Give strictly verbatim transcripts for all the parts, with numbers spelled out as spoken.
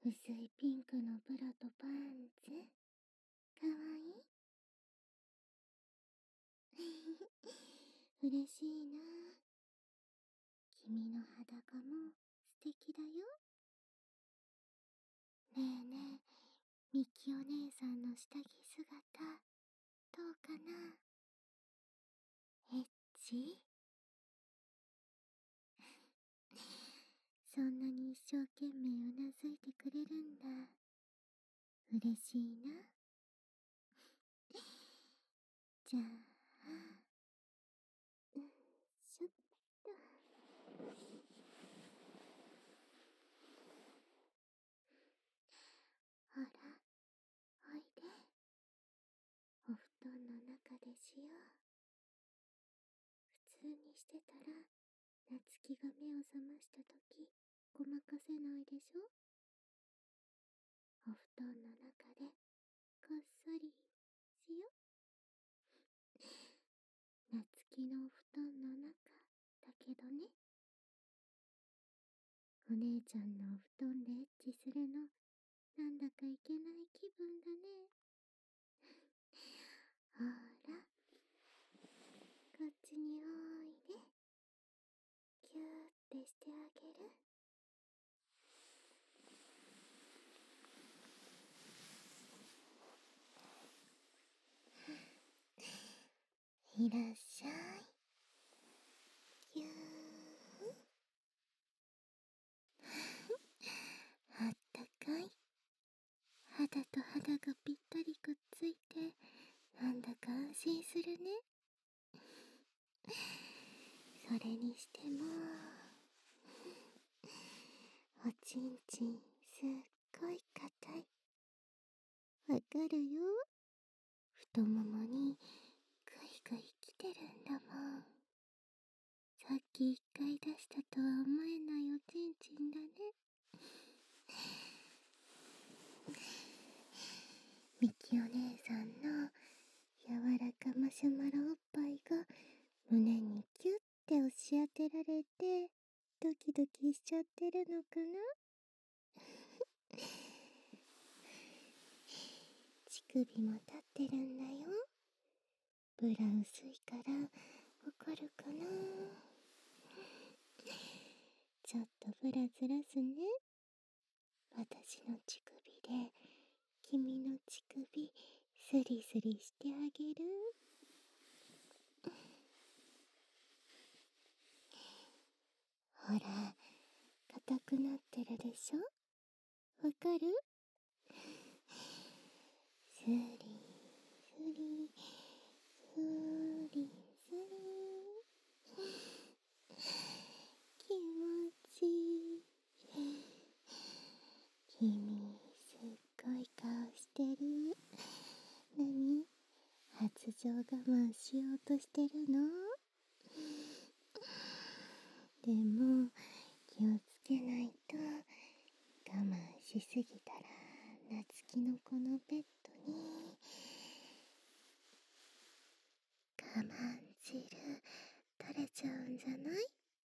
薄いピンクのブラとパンツ、かわいい。嬉しいな。君の裸も素敵だよ。ねえねえ、みきお姉さんの下着姿、どうかな？エッチ？そんなに一生懸命うなずいてくれるんだ。嬉しいな。じゃあ、うんしょっと。ほら、おいで。お布団の中でしよう。普通にしてたら、夏希が目を覚ましたとき、ごまかせないでしょ？お布団の中で、こっそり、しよ。夏希のお布団の中、だけどね。お姉ちゃんのお布団でエッチするの、なんだかいけない気分だね。ほら、こっちにおいで。キューってしてあげる。いらっしゃい。キュー。あったかい。肌と肌がぴったりくっついて、なんだか安心するね。それにしても、おちんちんすっごい硬い。わかるよ。太ももにぐいぐい来てるんだもん。さっき一回出したとは思えないおちんちんだね。みきお姉さんの柔らかマシュマロおっぱいが胸にキュッて押し当てられてドキドキしちゃってるのかな。乳首も立ってるんだよ。ブラ薄いからわかるかな。ちょっとブラずらすね。私の乳首で君の乳首スリスリしてあげる。ほら、硬くなってるでしょ。わかる？スリスリスリスリ気持ちいい。君すっごい顔してる。何？発情我慢しようとしてるの？でも気をつけないと、我慢しすぎたら夏希のこのベッドに我慢汁垂れちゃうんじゃない？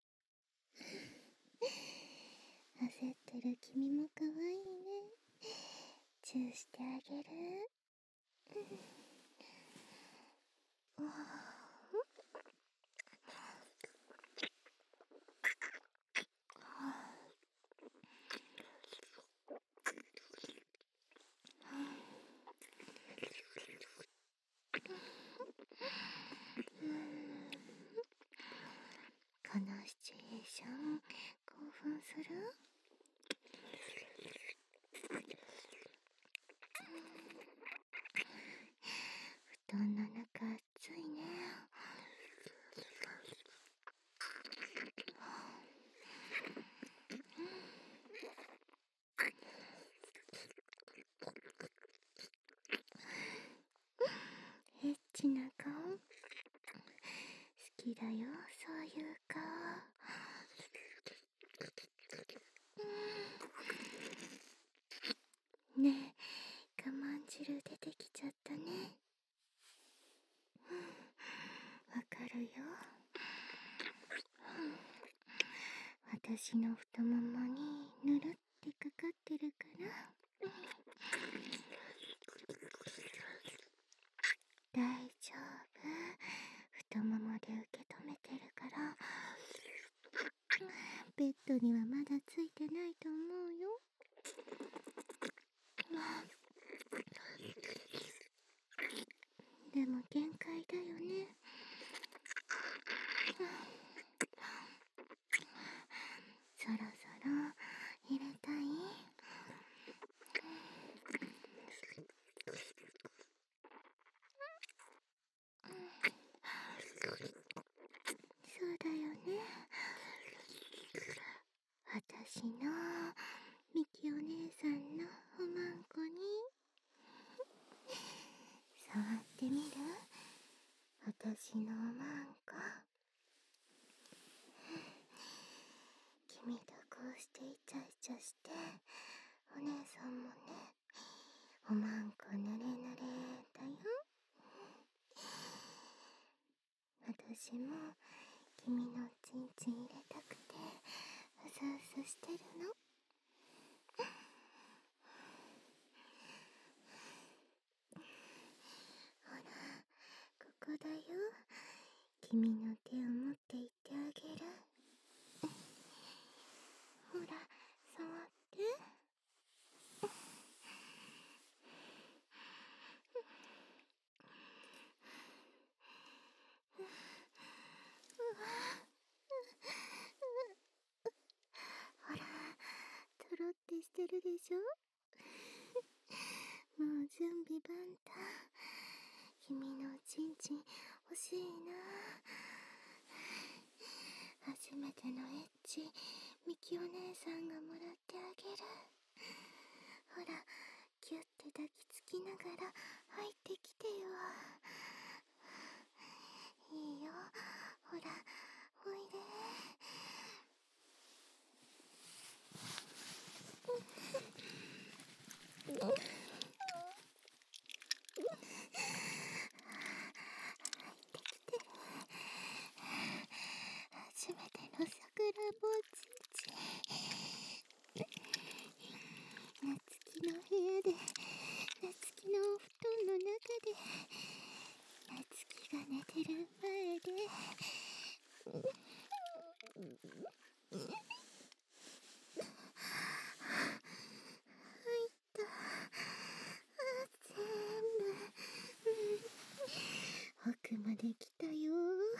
焦ってる君もかわいいね。チューしてあげる。うん、このシチュエーション興奮する？布団の中暑いね。エッチな顔？好きだよ、そういう顔。ねえ、我慢汁出てきちゃったね。わかるよ。私の太ももにぬるってかかってるから。大丈夫。太ももで受け止めてるから。ベッドにはまだついてないと思うよ。でも限界だよね。そろそろ入れたい？そうだよね。私のミキお姉さんのおまんこに触ってみる？私のおまんこ。君とこうしてイチャイチャしてお姉さんもね、おまんこぬれぬれだよ。私も君のチンチン入れたくてうずうずしてるの。ほら、ここだよ。君の手を持っていってあげる。ほら、触って。ほら、とろってしてるでしょ。もう準備万端。君のチンチン欲しいな。初めてのエッチ、ミキお姉さんがもらってあげる。ほら、キュッて抱きつきながら入ってきてよ。いいよ、ほら、おいで。初めてのさくらんぼちんちん。夏希の部屋で、夏希のお布団の中で、夏希が寝てる前で、入った。あ、全部、うん、奥まで来たよ。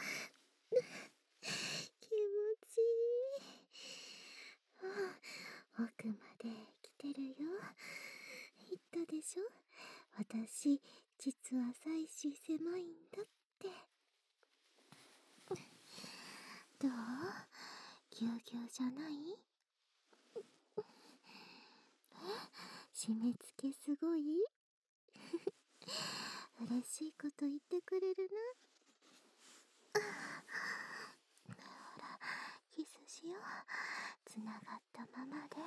気持ちいい。あ、奥まで来てるよ。言ったでしょ、私実は妻子狭いんだって。どう？ぎゅうぎゅうじゃない？締め付けすごい？嬉しいこと言ってくれるな。ほら、キスしよう。つながったままで。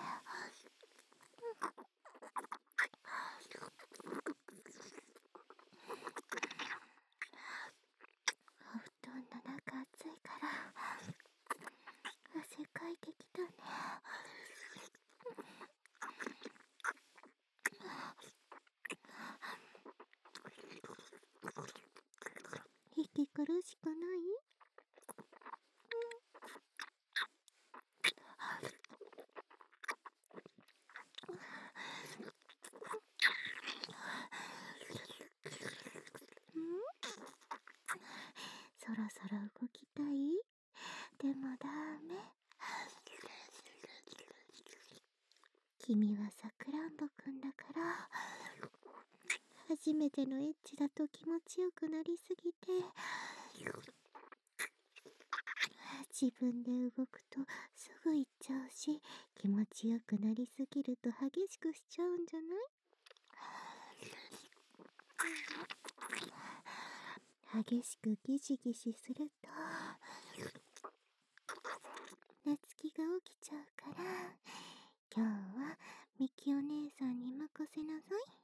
お布団の中暑いから汗かいてきたね。息苦しくない？うん、そろそろ動きたい？でもダメ。君はさくらんぼくんだから、初めてのエッチだと気持ちよくなりすぎて、自分で動くとすぐ行っちゃうし、気持ちよくなりすぎると激しくしちゃうんじゃない？激しくギシギシすると夏希が起きちゃうから、今日はミキお姉さんに任せなさい。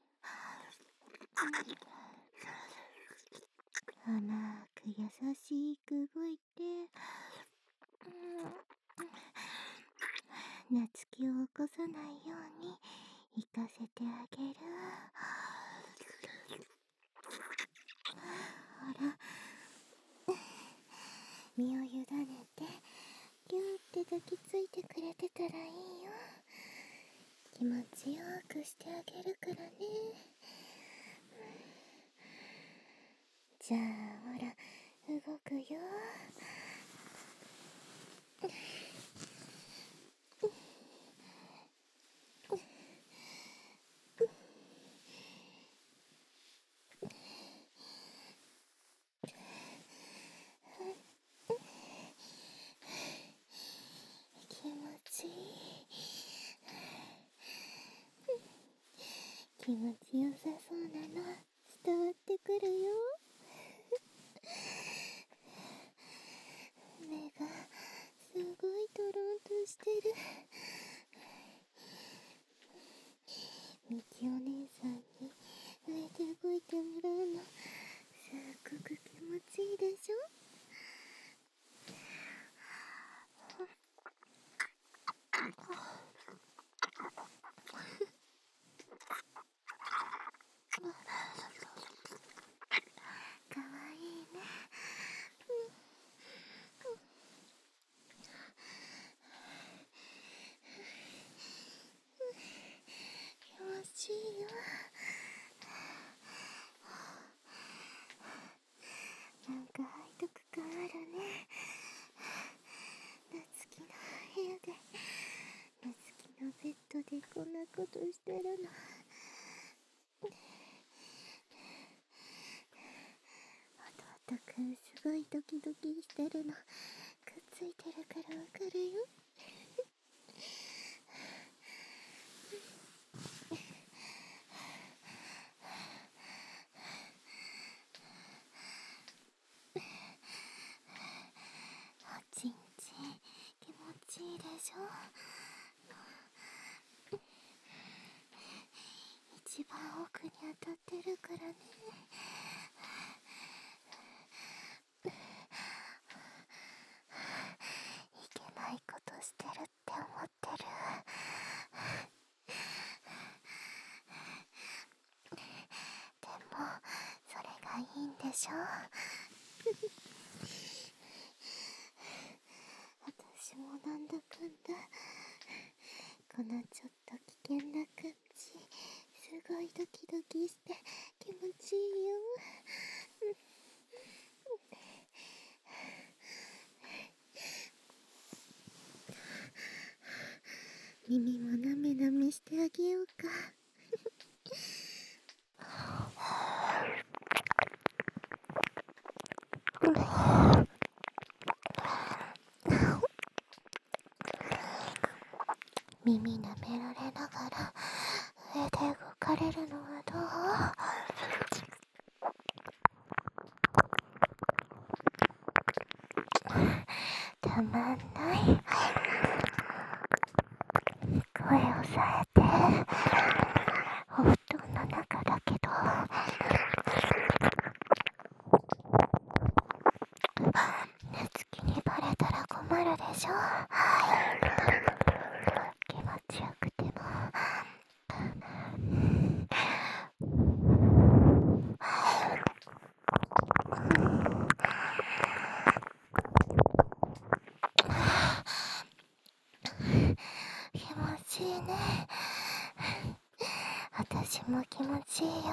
甘く優しく動いて、 夏希を起こさないように行かせてあげる。ほら、身を委ねてギューって抱きついてくれてたらいいよ。気持ちよくしてあげるからね。じゃあほら、動くよ。気持ちいい。気持ちよさそうなの伝わってくるよ。目がすごいトロンとしてる。みきお姉さんに上で動いてもらうのすっごく気持ちいいでしょ。かわいいね。気持ちいいよ。なんか背徳感あるね。夏希の部屋で夏希のベッドでこんなことしてるの。おとくんすごいドキドキしてるのくっついてるからわかるよ。おちんちん気持ちいいでしょ。一番奥に当たってるからね。いけないことしてるって思ってる。でもそれがいいんでしょ。私もなんだかんだこのちょっと危険な感じすごいドキドキして気持ちいいよ。耳もなめなめしてあげようか。耳なめられながら上で動かれるのはどう？たまんない。声を抑えて。お布団の中だけど夏希にバレたら困るでしょ。気持ちよくても気持ちいいね。私も気持ちいいよ。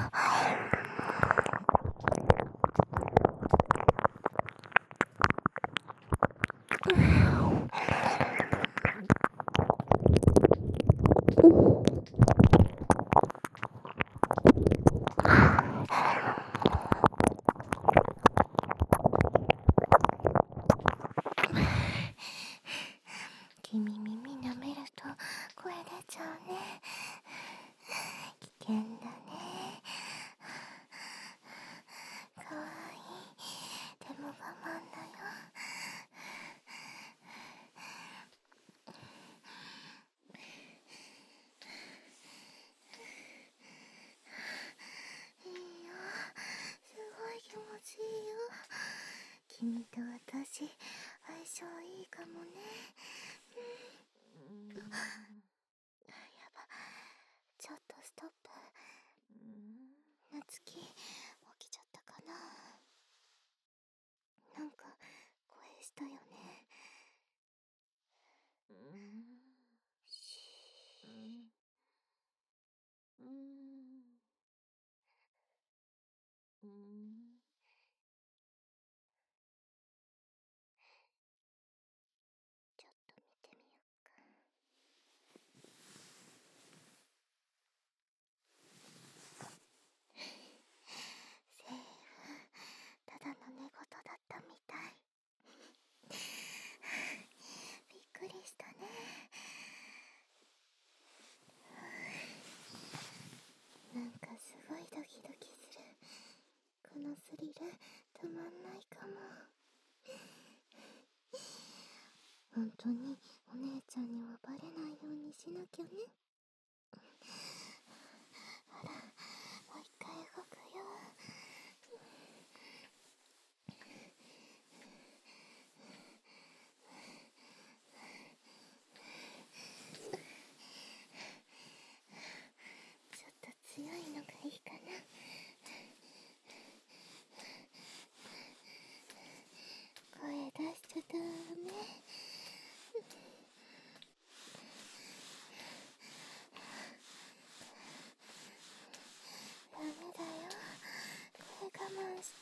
君耳舐めると声出ちゃうね。危険だね。かわいい。でも我慢だよ。いいよ。すごい気持ちいいよ。君と私相性いいかもね。 やば、ちょっとストップ。なつき起きちゃったかな。なんか声したよね。しちょっと見てみようか。セーフ。ただの寝言だったみたい。びっくりしたね。なんかすごいドキドキする。このスリルたまんないかも。本当にお姉ちゃんにはバレないようにしなきゃね。ほら、もう一回動くよ。ちょっと強いのがいいかな。声出しちゃダメ。ダメだよ。声我慢して。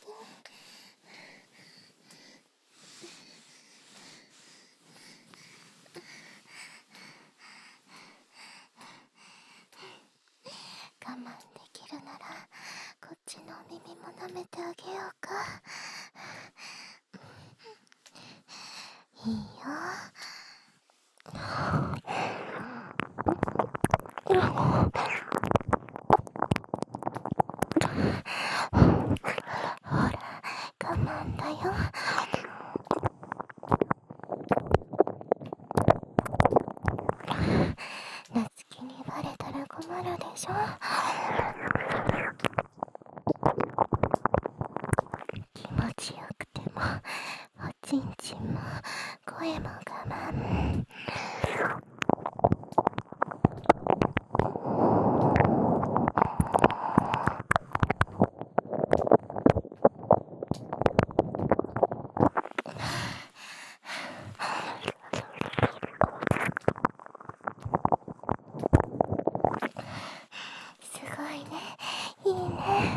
我慢できるならこっちのお耳も舐めてあげようか。いいよ。ほら、我慢だよ。なつきにバレたら困るでしょ。気持ちよくてもおちんちんも声も我慢。すごいね、いいね。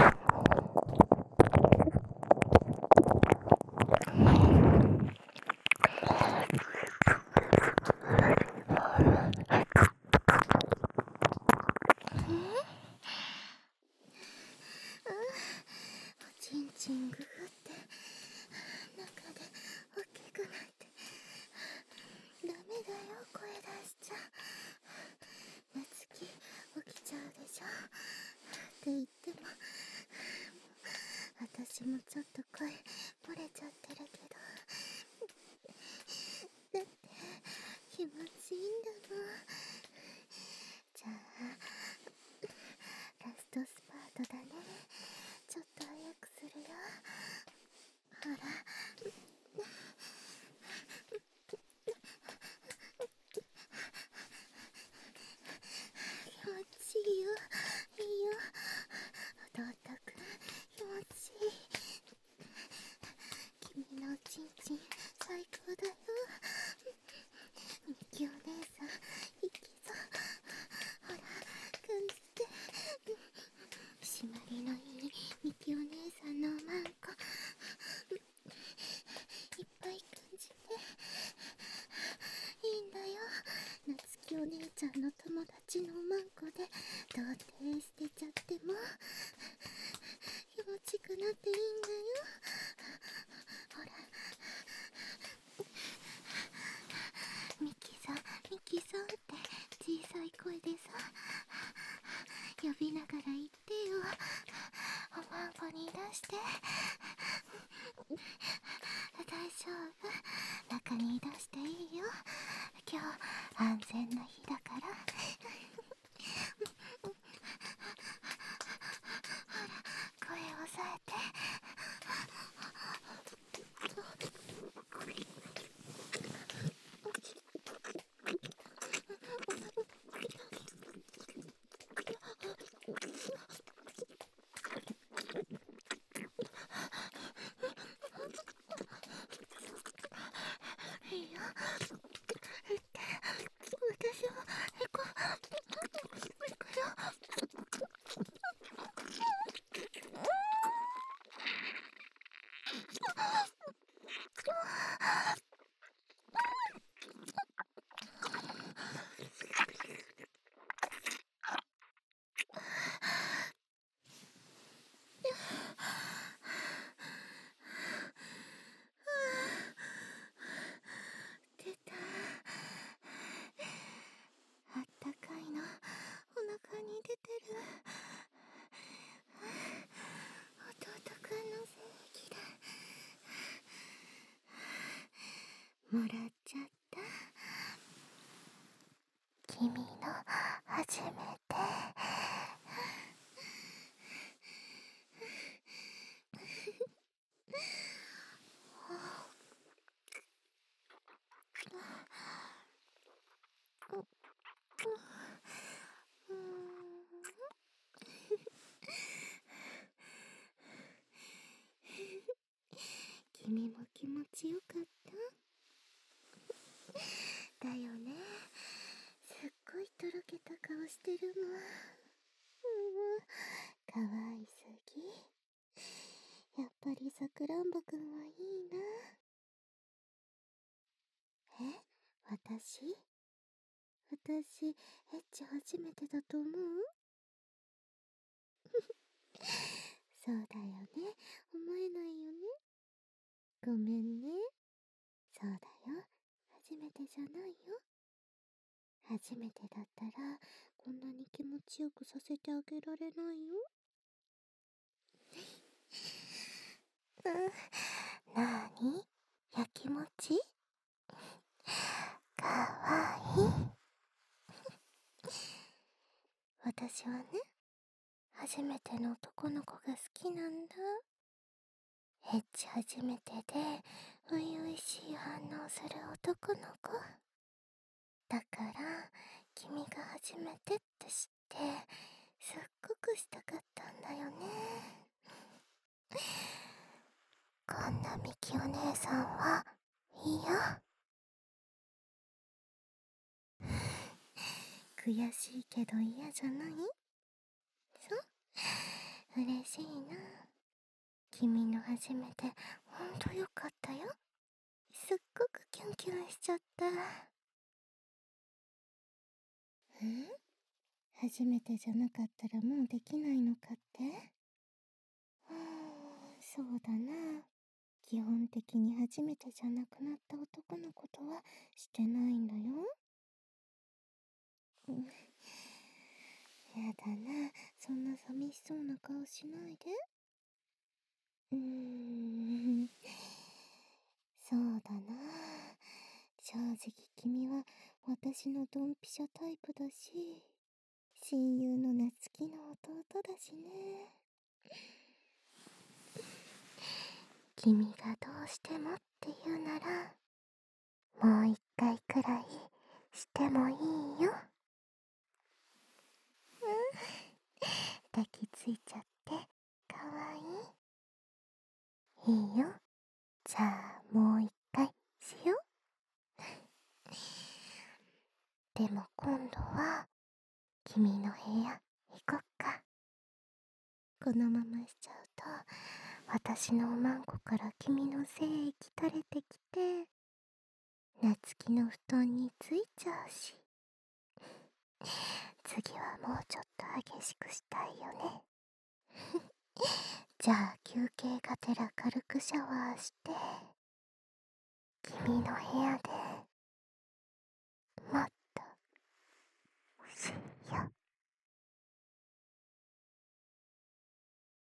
おちんちんググって中で大きくなって。ダメだよ、声出しちゃ。なつき起きちゃうでしょ。って言っても私もちょっと声漏れちゃってるけど、だって気持ちいいんだもん。じゃあラストスパートだね。ちょっと早くするよ。ほら、気持ちいいよ。いいよ。踊ったく気持ちいい。君のおちんちん最高だよ。みきお姉さんいきそう。ほら、感じて。締まりのいいみきお姉さんのおまんこいっぱい感じて。いいんだよ。なつきお姉ちゃんの友達のおまんこで童貞捨てちゃっても気持ちくなっていいんだよ。ほら、ミキさんミキさんって小さい声でさ呼びながら言ってよ。おまんこに出して。大丈夫、中に出していいよ。今日安全な日だから。ほら、声を抑えて。 もらっちゃった。君の初めて。君も気持ちよかった？だよね。すっごいとろけた顔してるもん。うん、かわいすぎ。やっぱりさくらんぼくんはいいな。え、私私、エッチ初めてだと思う？そうだよね。思えないよね。ごめんね。そうだよ。初めてじゃないよ。初めてだったら、こんなに気持ちよくさせてあげられないよ。うん、なーに？やきもち？かわいい。私はね、初めての男の子が好きなんだ。エッチ初めてで、初々しい反応する男の子。だから、君が初めてって知って、すっごくしたかったんだよね。こんなみきお姉さんは嫌。悔しいけど嫌じゃない？そう？嬉しいな。君の初めてほんとよかったよ。すっごくキュンキュンしちゃった。ん？初めてじゃなかったらもうできないのかって？うーん、そうだな。基本的に初めてじゃなくなった男の子とはしてないんだよ。うん、やだな。そんな寂しそうな顔しないで。うーん、そうだな。正直君は私のドンピシャタイプだし、親友の夏希の弟だしね。君がどうしてもって言うなら、もう一回くらいしてもいいよ。うん、抱きついちゃってかわいい。いいよ。じゃあもう一回しよう。でも今度は君の部屋行こっか。このまましちゃうと、私のおまんこから君の精液垂れてきて、夏希の布団についちゃうし。次はもうちょっと激しくしたいよね。じゃあ休憩がてら軽くシャワーして、君の部屋で